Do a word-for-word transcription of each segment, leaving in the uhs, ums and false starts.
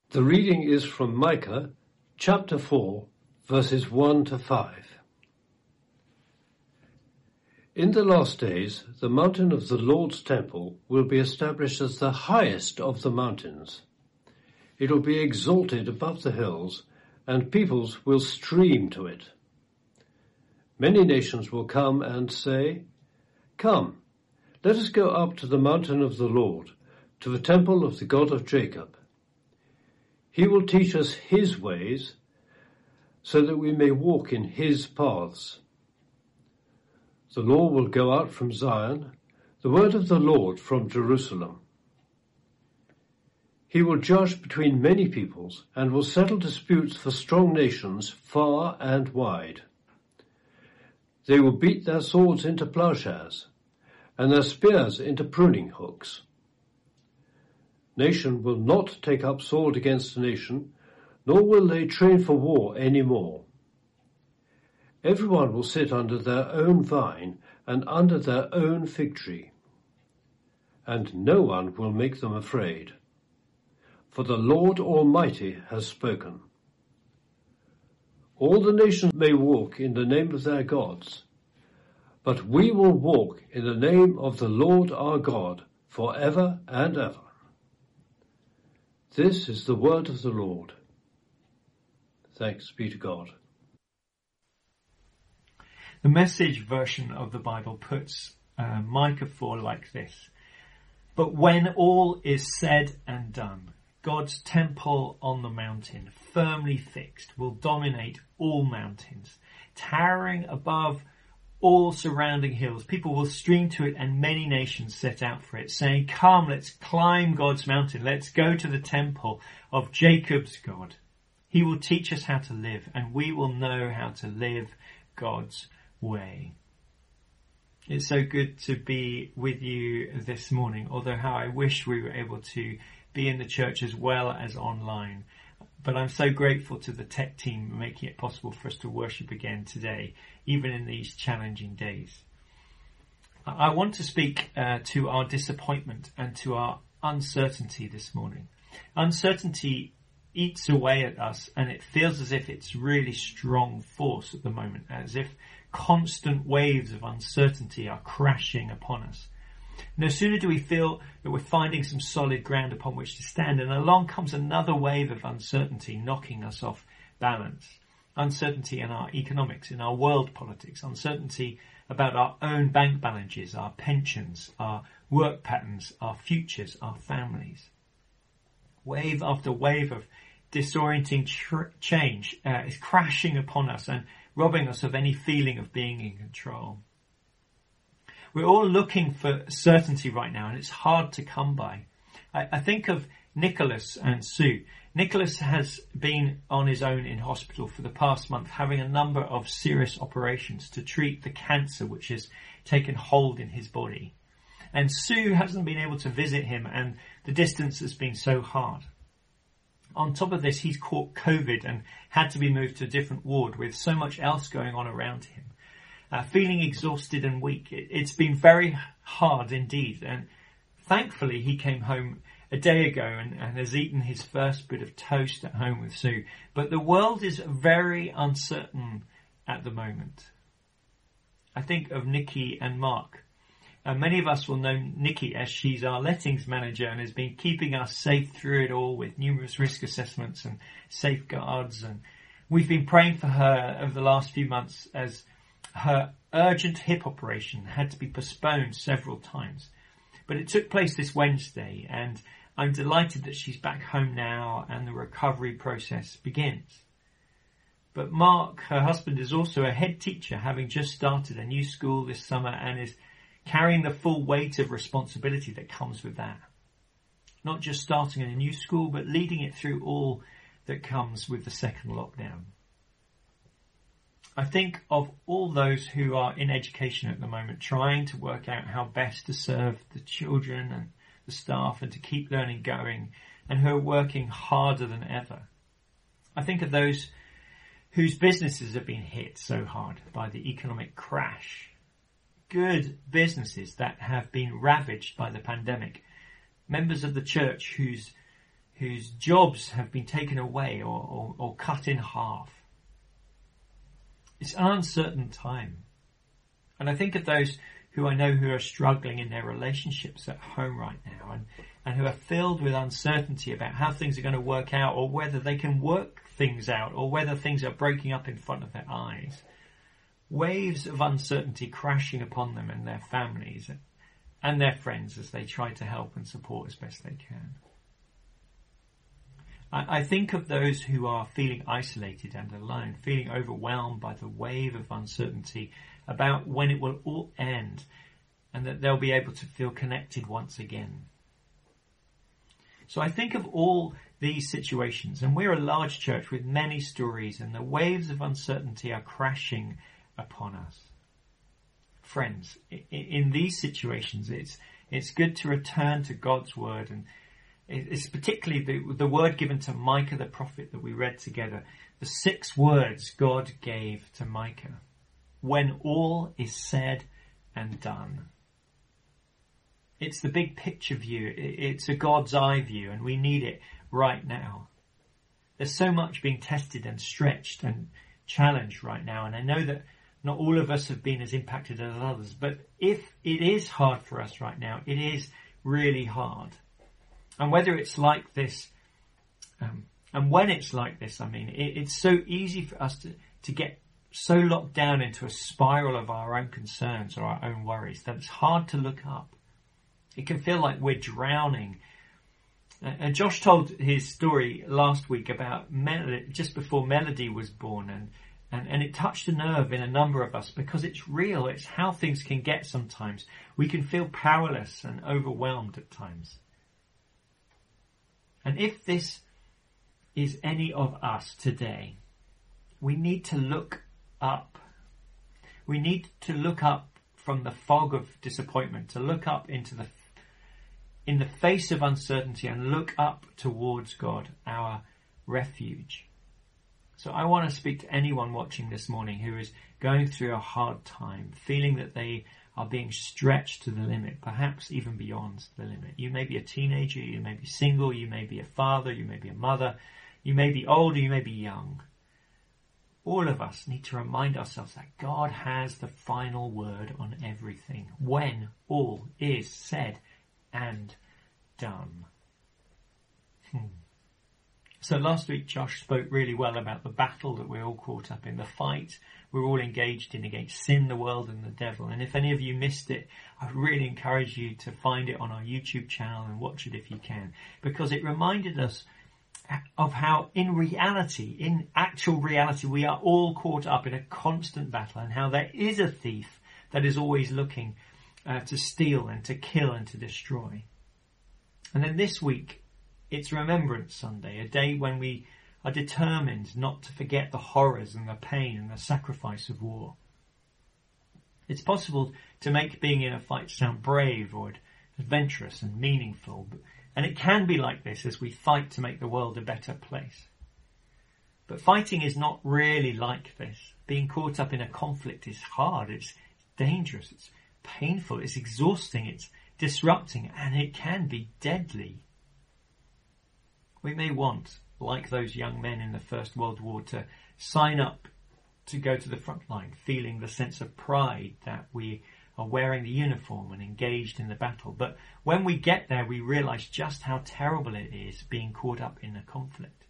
The reading is from Micah, chapter four, verses one to five. In the last days, the mountain of the Lord's temple will be established as the highest of the mountains. It will be exalted above the hills, and peoples will stream to it. Many nations will come and say, "Come, let us go up to the mountain of the Lord, to the temple of the God of Jacob. He will teach us his ways, so that we may walk in his paths. The law will go out from Zion, the word of the Lord from Jerusalem. He will judge between many peoples and will settle disputes for strong nations far and wide. They will beat their swords into plowshares and their spears into pruning hooks. Nation will not take up sword against nation, nor will they train for war any more. Everyone will sit under their own vine and under their own fig tree, and no one will make them afraid. For the Lord Almighty has spoken. All the nations may walk in the name of their gods, but we will walk in the name of the Lord our God forever and ever." This is the word of the Lord. Thanks be to God. The Message version of the Bible puts uh, Micah four like this. "But when all is said and done, God's temple on the mountain, firmly fixed, will dominate all mountains, towering above all surrounding hills. People will stream to it and many nations set out for it, saying, 'Come, let's climb God's mountain. Let's go to the temple of Jacob's God. He will teach us how to live, and we will know how to live God's way.'" It's so good to be with you this morning, although how I wish we were able to be in the church as well as online. But I'm so grateful to the tech team making it possible for us to worship again today, even in these challenging days. I want to speak uh, to our disappointment and to our uncertainty this morning. Uncertainty eats away at us, and it feels as if it's really strong force at the moment, as if constant waves of uncertainty are crashing upon us. No sooner do we feel that we're finding some solid ground upon which to stand, and along comes another wave of uncertainty knocking us off balance. Uncertainty in our economics, in our world politics, uncertainty about our own bank balances, our pensions, our work patterns, our futures, our families. Wave after wave of disorienting tr- change uh, is crashing upon us and robbing us of any feeling of being in control. We're all looking for certainty right now, and it's hard to come by. I, I think of Nicholas and Sue. Nicholas has been on his own in hospital for the past month, having a number of serious operations to treat the cancer which has taken hold in his body. And Sue hasn't been able to visit him, and the distance has been so hard. On top of this, he's caught COVID and had to be moved to a different ward with so much else going on around him. Uh, feeling exhausted and weak. It, it's been very hard indeed, and thankfully he came home a day ago and, and has eaten his first bit of toast at home with Sue. But the world is very uncertain at the moment. I think of Nikki and Mark. Uh, many of us will know Nikki as she's our lettings manager and has been keeping us safe through it all with numerous risk assessments and safeguards. And we've been praying for her over the last few months as her urgent hip operation had to be postponed several times. But it took place this Wednesday, and I'm delighted that she's back home now and the recovery process begins. But Mark, her husband, is also a head teacher, having just started a new school this summer and is carrying the full weight of responsibility that comes with that. Not just starting in a new school, but leading it through all that comes with the second lockdown. I think of all those who are in education at the moment, trying to work out how best to serve the children and the staff and to keep learning going, and who are working harder than ever. I think of those whose businesses have been hit so hard by the economic crash. Good businesses that have been ravaged by the pandemic. Members of the church whose whose jobs have been taken away or, or, or cut in half. It's an uncertain time. And I think of those who I know who are struggling in their relationships at home right now and, and who are filled with uncertainty about how things are going to work out or whether they can work things out or whether things are breaking up in front of their eyes. Waves of uncertainty crashing upon them and their families and their friends as they try to help and support as best they can. I, I think of those who are feeling isolated and alone, feeling overwhelmed by the wave of uncertainty about when it will all end and that they'll be able to feel connected once again. So I think of all these situations, and we're a large church with many stories, and the waves of uncertainty are crashing upon us. Friends, in these situations, it's it's good to return to God's word, and it's particularly the, the word given to Micah the prophet that we read together, the six words God gave to Micah. When all is said and done. It's the big picture view. It's a God's eye view, and we need it right now. There's so much being tested and stretched and challenged right now, and I know that not all of us have been as impacted as others, but if it is hard for us right now, it is really hard. And whether it's like this, um, and when it's like this, I mean, it, it's so easy for us to, to get so locked down into a spiral of our own concerns or our own worries that it's hard to look up. It can feel like we're drowning. And Josh told his story last week about Melody, just before Melody was born, and, and, and it touched a nerve in a number of us because it's real. It's how things can get sometimes. We can feel powerless and overwhelmed at times. And if this is any of us today, we need to look up. We need to look up from the fog of disappointment, to look up into the in the face of uncertainty and look up towards God, our refuge. So I want to speak to anyone watching this morning who is going through a hard time, feeling that they are being stretched to the limit, perhaps even beyond the limit. You may be a teenager, you may be single, you may be a father, you may be a mother, you may be old, or you may be young. All of us need to remind ourselves that God has the final word on everything when all is said and done. Hmm. So last week Josh spoke really well about the battle that we're all caught up in, the fight we're all engaged in against sin, the world and the devil. And if any of you missed it, I really encourage you to find it on our YouTube channel and watch it if you can, because it reminded us of how in reality, in actual reality, we are all caught up in a constant battle, and how there is a thief that is always looking uh, to steal and to kill and to destroy. And then this week, it's Remembrance Sunday, a day when we are determined not to forget the horrors and the pain and the sacrifice of war. It's possible to make being in a fight sound brave or adventurous and meaningful, but and it can be like this as we fight to make the world a better place. But fighting is not really like this. Being caught up in a conflict is hard, it's dangerous, it's painful, it's exhausting, it's disrupting, and it can be deadly. We may want, like those young men in the First World War, to sign up to go to the front line, feeling the sense of pride that we are wearing the uniform and engaged in the battle. But when we get there, we realize just how terrible it is being caught up in a conflict.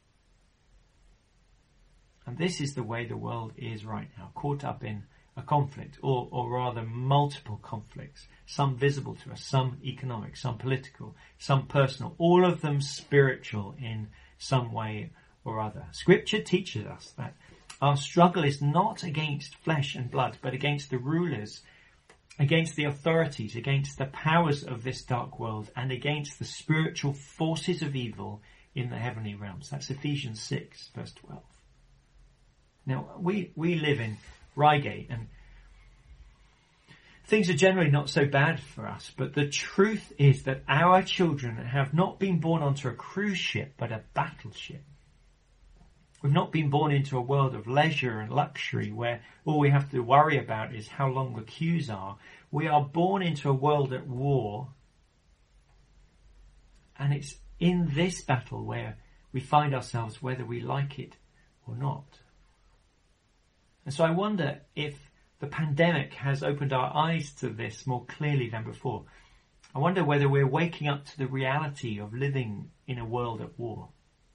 And this is the way the world is right now, caught up in a conflict, or, or rather multiple conflicts, some visible to us, some economic, some political, some personal, all of them spiritual in some way or other. Scripture teaches us that our struggle is not against flesh and blood, but against the rulers, against the authorities, against the powers of this dark world, and against the spiritual forces of evil in the heavenly realms. That's Ephesians six, verse twelve. Now, we, we live in Reigate, and things are generally not so bad for us, but the truth is that our children have not been born onto a cruise ship, but a battleship. We've not been born into a world of leisure and luxury where all we have to worry about is how long the queues are. We are born into a world at war, and it's in this battle where we find ourselves, whether we like it or not. And so I wonder if the pandemic has opened our eyes to this more clearly than before. I wonder whether we're waking up to the reality of living in a world at war.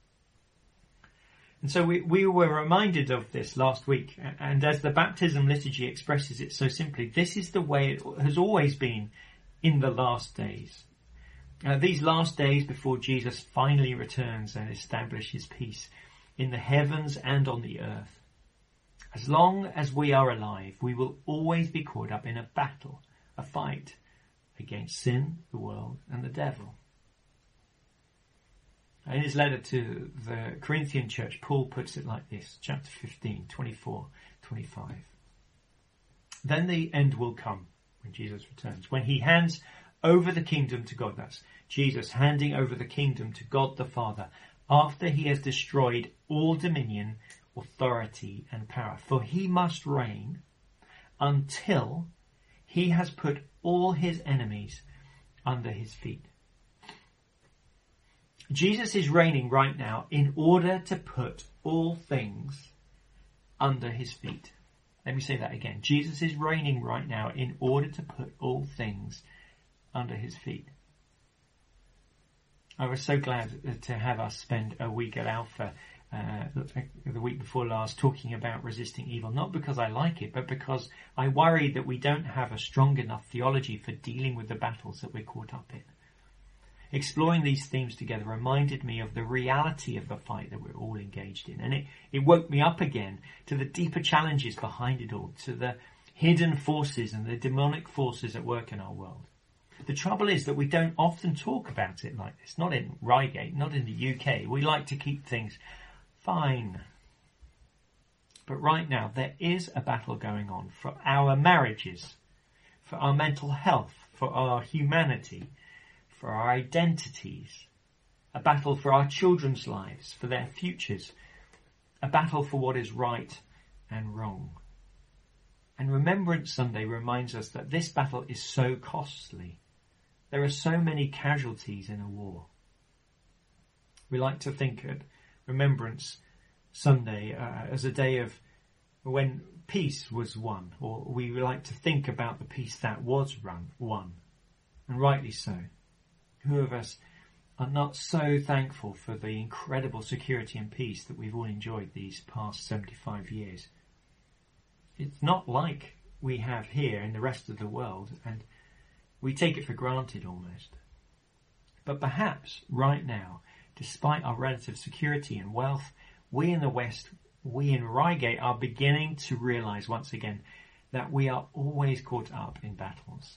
And so we, we were reminded of this last week, and as the baptism liturgy expresses it so simply, this is the way it has always been in the last days. Uh, these last days before Jesus finally returns and establishes peace in the heavens and on the earth. As long as we are alive, we will always be caught up in a battle, a fight against sin, the world, and the devil. In his letter to the Corinthian church, Paul puts it like this, chapter fifteen, twenty-four, twenty-five. Then the end will come when Jesus returns, when he hands over the kingdom to God. That's Jesus handing over the kingdom to God the Father after he has destroyed all dominion, authority and power. For he must reign until he has put all his enemies under his feet. Jesus is reigning right now in order to put all things under his feet. Let me say that again. Jesus is reigning right now in order to put all things under his feet. I was so glad to have us spend a week at Alpha uh, the week before last talking about resisting evil, not because I like it, but because I worry that we don't have a strong enough theology for dealing with the battles that we're caught up in. Exploring these themes together reminded me of the reality of the fight that we're all engaged in. And it, it woke me up again to the deeper challenges behind it all, to the hidden forces and the demonic forces at work in our world. The trouble is that we don't often talk about it like this. Not in Reigate, not in the U K. We like to keep things fine. But right now there is a battle going on for our marriages, for our mental health, for our humanity, for our identities, a battle for our children's lives, for their futures, a battle for what is right and wrong. And Remembrance Sunday reminds us that this battle is so costly. There are so many casualties in a war. We like to think of Remembrance Sunday uh, as a day of when peace was won, or we like to think about the peace that was run, won, and rightly so. Who of us are not so thankful for the incredible security and peace that we've all enjoyed these past seventy-five years? It's not like we have here in the rest of the world, and we take it for granted almost. But perhaps right now, despite our relative security and wealth, we in the West, we in Reigate are beginning to realise once again that we are always caught up in battles.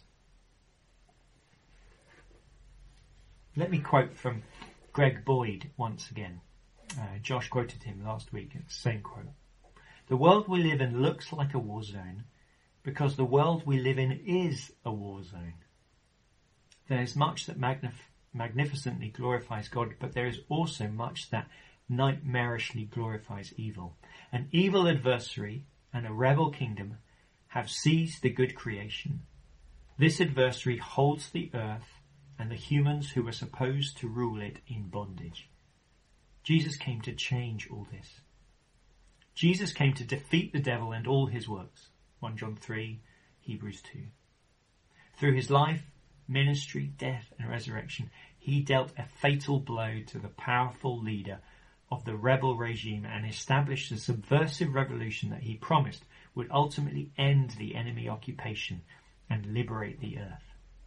Let me quote from Greg Boyd once again. Uh, Josh quoted him last week. It's the same quote. The world we live in looks like a war zone because the world we live in is a war zone. There is much that magnif- magnificently glorifies God, but there is also much that nightmarishly glorifies evil. An evil adversary and a rebel kingdom have seized the good creation. This adversary holds the earth and the humans who were supposed to rule it in bondage. Jesus came to change all this. Jesus came to defeat the devil and all his works. First John three, Hebrews two. Through his life, ministry, death and resurrection, he dealt a fatal blow to the powerful leader of the rebel regime and established a subversive revolution that he promised would ultimately end the enemy occupation and liberate the earth.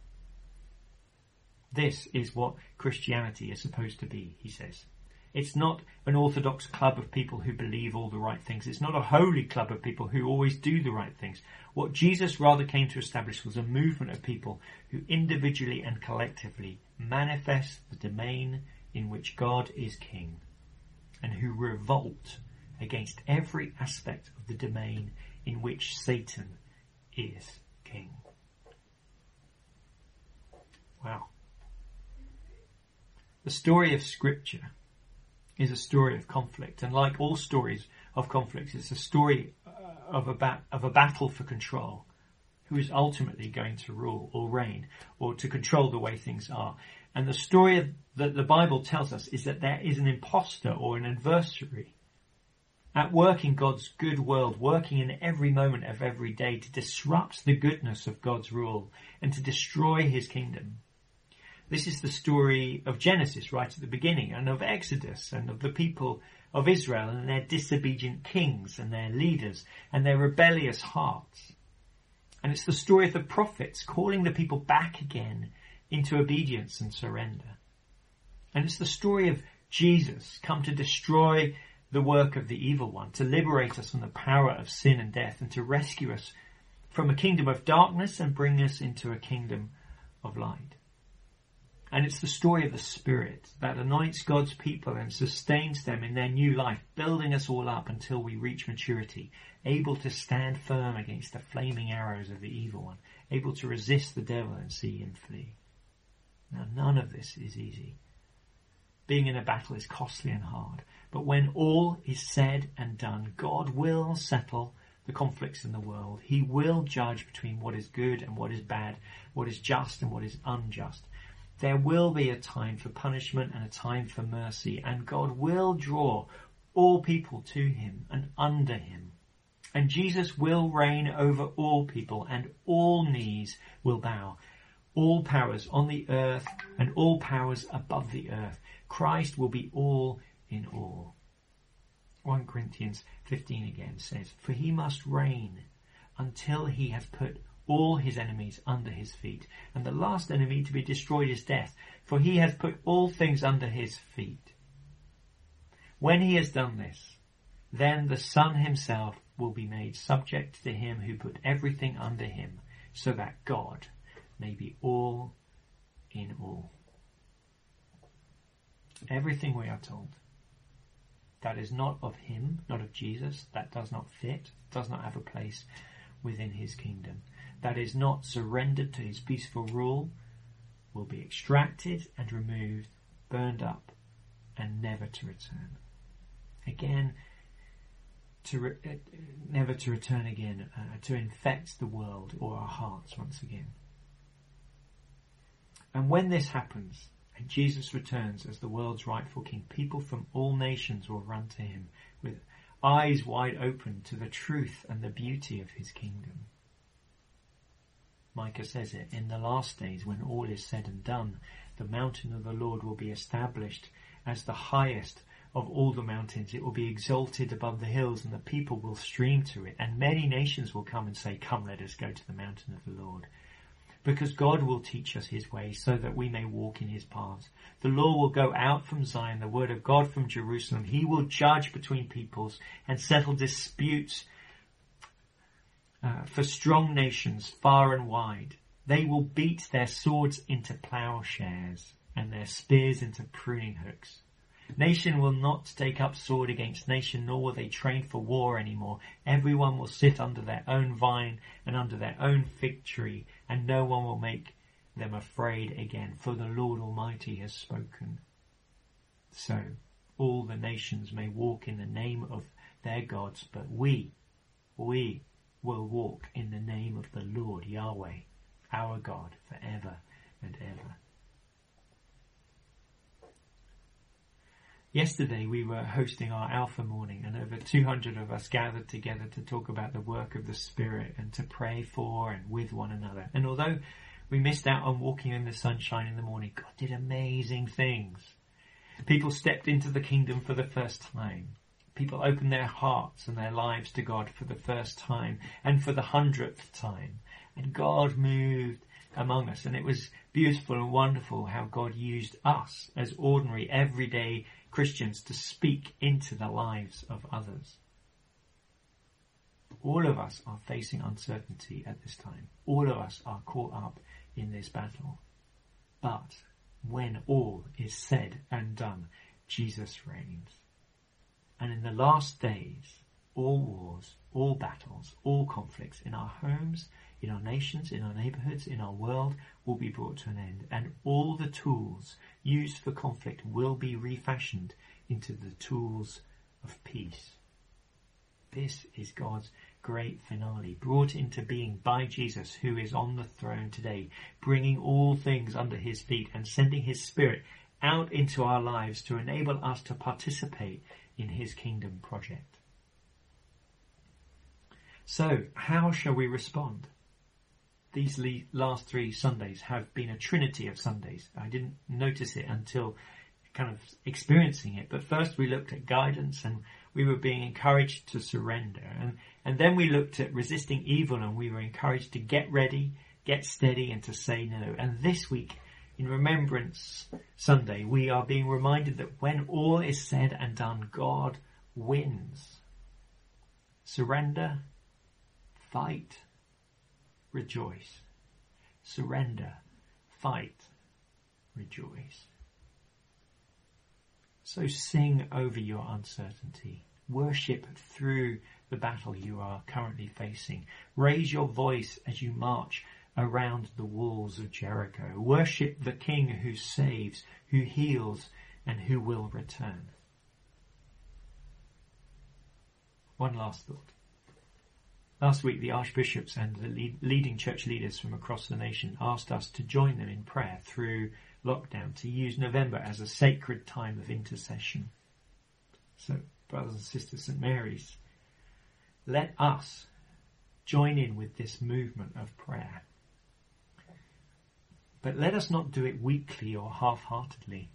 This is what Christianity is supposed to be, he says. It's not an orthodox club of people who believe all the right things. It's not a holy club of people who always do the right things. What Jesus rather came to establish was a movement of people who individually and collectively manifest the domain in which God is king, and who revolt against every aspect of the domain in which Satan is king. Wow. The story of Scripture is a story of conflict, and like all stories of conflict, it's a story of a, ba- of a battle for control. Who is ultimately going to rule or reign or to control the way things are? And the story that the Bible tells us is that there is an imposter or an adversary at work in God's good world, working in every moment of every day to disrupt the goodness of God's rule and to destroy his kingdom. This is the story of Genesis right at the beginning, and of Exodus, and of the people of Israel and their disobedient kings and their leaders and their rebellious hearts. And it's the story of the prophets calling the people back again into obedience and surrender. And it's the story of Jesus come to destroy the work of the evil one, to liberate us from the power of sin and death, and to rescue us from a kingdom of darkness and bring us into a kingdom of light. And it's the story of the Spirit that anoints God's people and sustains them in their new life, building us all up until we reach maturity, able to stand firm against the flaming arrows of the evil one, able to resist the devil and see him flee. Now, none of this is easy. Being in a battle is costly and hard, but when all is said and done, God will settle the conflicts in the world. He will judge between what is good and what is bad, what is just and what is unjust. There will be a time for punishment and a time for mercy, and God will draw all people to him and under him. And Jesus will reign over all people, and all knees will bow. All powers on the earth and all powers above the earth. Christ will be all in all. First Corinthians fifteen again says, "For he must reign until he has put all his enemies under his feet. And the last enemy to be destroyed is death, for he has put all things under his feet. When he has done this, then the Son himself will be made subject to him who put everything under him, so that God may be all in all." Everything, we are told, that is not of him, not of Jesus, that does not fit, does not have a place within his kingdom, that is not surrendered to his peaceful rule, will be extracted and removed, burned up, and never to return. Again, to re- uh, never to return again, uh, to infect the world or our hearts once again. And when this happens, and Jesus returns as the world's rightful king, people from all nations will run to him with eyes wide open to the truth and the beauty of his kingdom. Micah says it, in the last days when all is said and done, the mountain of the Lord will be established as the highest of all the mountains. It will be exalted above the hills, and the people will stream to it. And many nations will come and say, "Come, let us go to the mountain of the Lord." Because God will teach us his ways so that we may walk in his paths. The law will go out from Zion, the word of God from Jerusalem. He will judge between peoples and settle disputes uh, for strong nations far and wide. They will beat their swords into plowshares and their spears into pruning hooks. Nation will not take up sword against nation, nor will they train for war anymore. Everyone will sit under their own vine and under their own fig tree, and no one will make them afraid again, for the Lord Almighty has spoken. So all the nations may walk in the name of their gods, but we, we will walk in the name of the Lord Yahweh, our God, forever and ever. Yesterday we were hosting our Alpha morning, and over two hundred of us gathered together to talk about the work of the Spirit and to pray for and with one another. And although we missed out on walking in the sunshine in the morning, God did amazing things. People stepped into the kingdom for the first time. People opened their hearts and their lives to God for the first time and for the hundredth time. And God moved among us, and it was beautiful and wonderful how God used us as ordinary, everyday Christians to speak into the lives of others. All of us are facing uncertainty at this time. All of us are caught up in this battle. But when all is said and done, Jesus reigns. And in the last days, all wars, all battles, all conflicts in our homes, in our nations, in our neighbourhoods, in our world will be brought to an end, and all the tools used for conflict will be refashioned into the tools of peace. This is God's great finale, brought into being by Jesus, who is on the throne today, bringing all things under his feet and sending his Spirit out into our lives to enable us to participate in his kingdom project. So, how shall we respond? These le- last three Sundays have been a trinity of Sundays. I didn't notice it until kind of experiencing it. But first we looked at guidance, and we were being encouraged to surrender. And, and then we looked at resisting evil, and we were encouraged to get ready, get steady, and to say no. And this week, in Remembrance Sunday, we are being reminded that when all is said and done, God wins. Surrender, fight, rejoice. Surrender, fight, rejoice. So sing over your uncertainty. Worship through the battle you are currently facing. Raise your voice as you march around the walls of Jericho. Worship the King who saves, who heals, and who will return. One last thought. Last week, the archbishops and the lead, leading church leaders from across the nation asked us to join them in prayer through lockdown, to use November as a sacred time of intercession. So, brothers and sisters, Saint Mary's, let us join in with this movement of prayer. But let us not do it weakly or half-heartedly.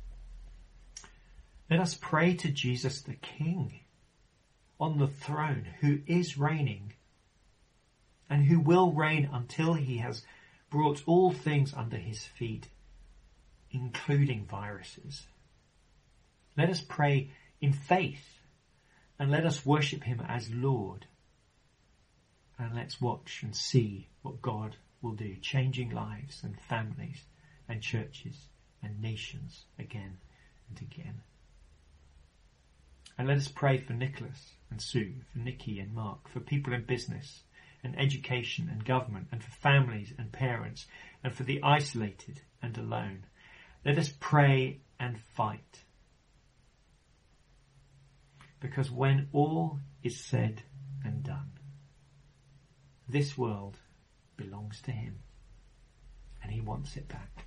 Let us pray to Jesus the King on the throne, who is reigning and who will reign until he has brought all things under his feet, including viruses. Let us pray in faith, and let us worship him as Lord. And let's watch and see what God will do, changing lives and families and churches and nations again and again. And let us pray for Nicholas and Sue, for Nikki and Mark, for people in business and education and government, and for families and parents, and for the isolated and alone. Let us pray and fight. Because when all is said and done, this world belongs to him, and he wants it back,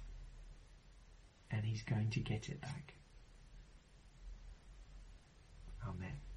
and he's going to get it back. Amen.